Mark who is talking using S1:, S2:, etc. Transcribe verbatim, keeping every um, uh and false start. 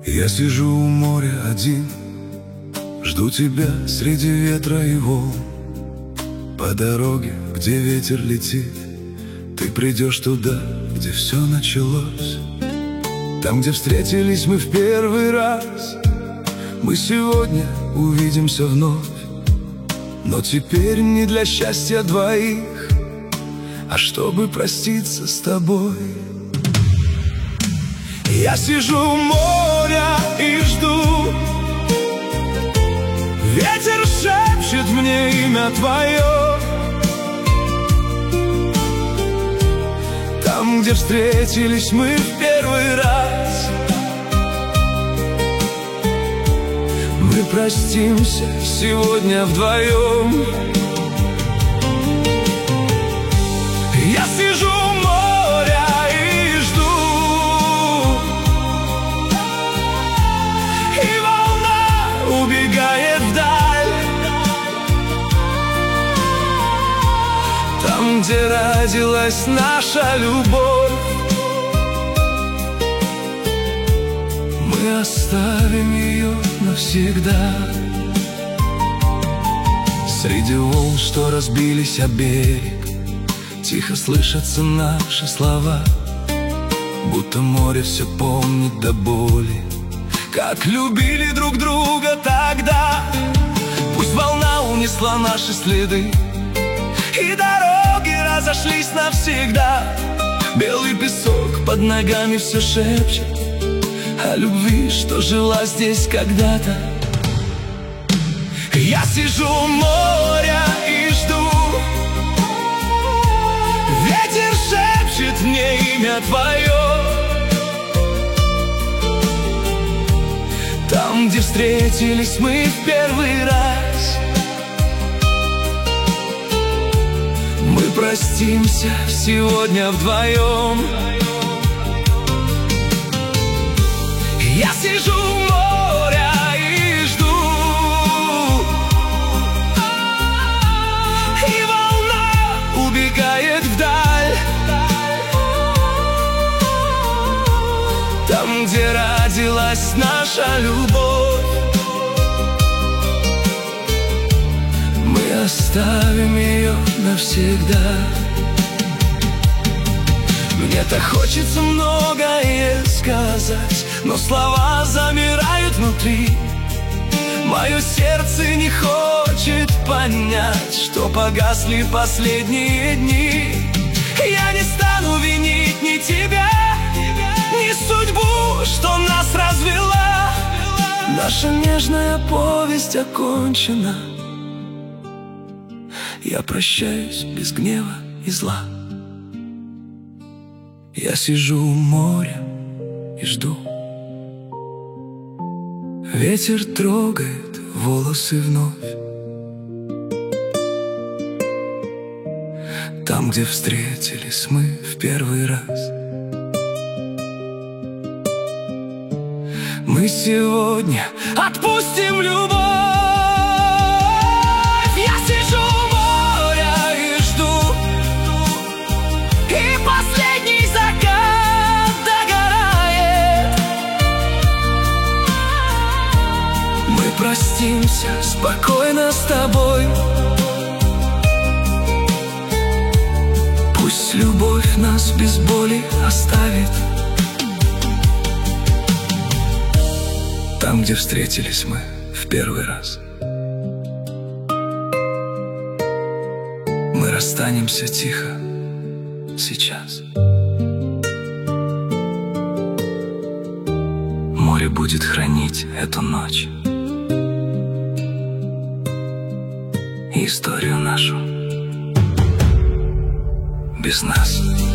S1: Я сижу у моря один, жду тебя среди ветра и волн. По дороге, где ветер летит, ты придешь туда, где все началось. Там, где встретились мы в первый раз, мы сегодня увидимся вновь. Но теперь не для счастья двоих, а чтобы проститься с тобой. Я сижу у моря и жду, ветер шепчет мне имя твое. Там, где встретились мы в первый раз, мы простимся сегодня вдвоем. Я сижу у моря и жду, и волна убегает вдаль. Там, где родилась наша любовь, мы оставим ее навсегда. Среди волн, что разбились о берег, тихо слышатся наши слова, будто море все помнит до боли, как любили друг друга тогда. Пусть волна унесла наши следы, и дороги разошлись навсегда. Белый песок под ногами все шепчет о любви, что жила здесь когда-то. Я сижу у моря и жду, ветер шепчет мне имя твое. Там, где встретились мы в первый раз, мы простимся сегодня вдвоем. Я сижу у моря и жду, и волна убегает вдаль. Там, где родилась наша любовь, мы оставим ее навсегда. Мне так хочется многое сказать, но слова замирают внутри. Мое сердце не хочет понять, что погасли последние дни. Я не стану винить ни тебя, ни судьбу, что нас развела. Наша нежная повесть окончена. Я прощаюсь без гнева и зла. Я сижу у моря и жду, ветер трогает волосы вновь. Там, где встретились мы в первый раз, мы сегодня отпустим любовь. Я сижу у моря и жду, и последний закат догорает. Мы простимся спокойно с тобой. Пусть любовь нас без боли оставит. Там, где встретились мы в первый раз, мы расстанемся тихо сейчас. Море будет хранить эту ночь и историю нашу без нас.